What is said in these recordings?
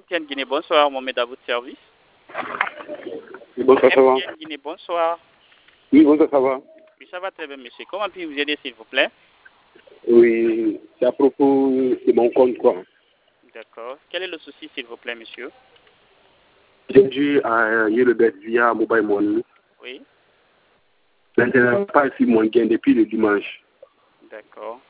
MTN Guinée, bonsoir, Mohamed à votre service. Oui, bonsoir, ça va? MTN Guinée, bonsoir. Oui, bonsoir, ça va? Oui, ça va très bien, monsieur. Comment puis-je vous aider, s'il vous plaît? Oui, c'est à propos de mon compte, quoi. D'accord. Quel est le souci, s'il vous plaît, monsieur? J'ai dû à Yellowbet via Mobile Money. Oui. Maintenant, pas ici mon gain depuis le dimanche. D'accord.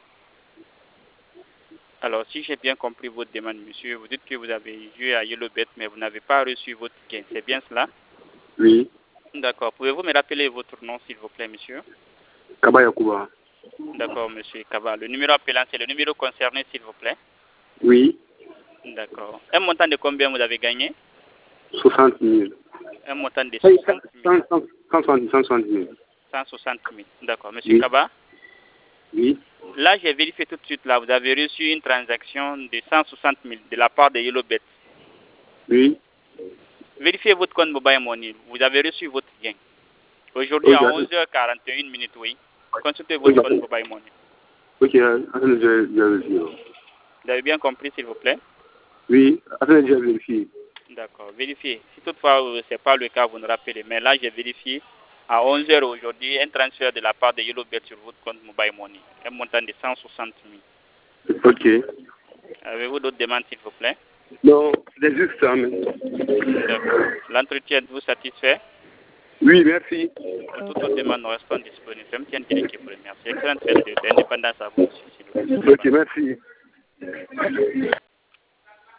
Alors, si j'ai bien compris votre demande, monsieur, vous dites que vous avez joué à Yellowbet, mais vous n'avez pas reçu votre gain. C'est bien cela? Oui. D'accord. Pouvez-vous me rappeler votre nom, s'il vous plaît, monsieur? Kaba Yakuba. D'accord, monsieur Kaba. Le numéro appelant, c'est le numéro concerné, s'il vous plaît? Oui. D'accord. Un montant de combien vous avez gagné? 60 000. Un montant de 60 000. 160 000. 160 000. D'accord. Monsieur Oui. Kaba, Oui. là, j'ai vérifié tout de suite. Là, vous avez reçu une transaction de 160 000 de la part de Yellowbet. Oui. Vérifiez votre compte Mobile Money. Vous avez reçu votre gain. Aujourd'hui, Ok, à 11h41 minutes, oui. Consultez votre ok. compte Mobile Money. Ok, attendez, je vais vérifier. Vous avez bien compris, s'il vous plaît? Oui, attendez, je vais vérifier. D'accord. Vérifiez. Si toutefois, ce n'est pas le cas, vous nous rappelez. Mais là, j'ai vérifié. À 11h aujourd'hui, un transfert de la part de Yellowbet sur votre compte Mobile Money. Un montant de 160 000. Ok. Avez-vous d'autres demandes, s'il vous plaît? Non, c'est juste ça, mais... D'accord. L'entretien vous satisfait? Oui, merci. Pour toute autre demande, nous restons disponibles. MTN Guinée qui vous remercie. Excellente fête d'indépendance à vous, monsieur. S'il vous plaît. Ok, merci.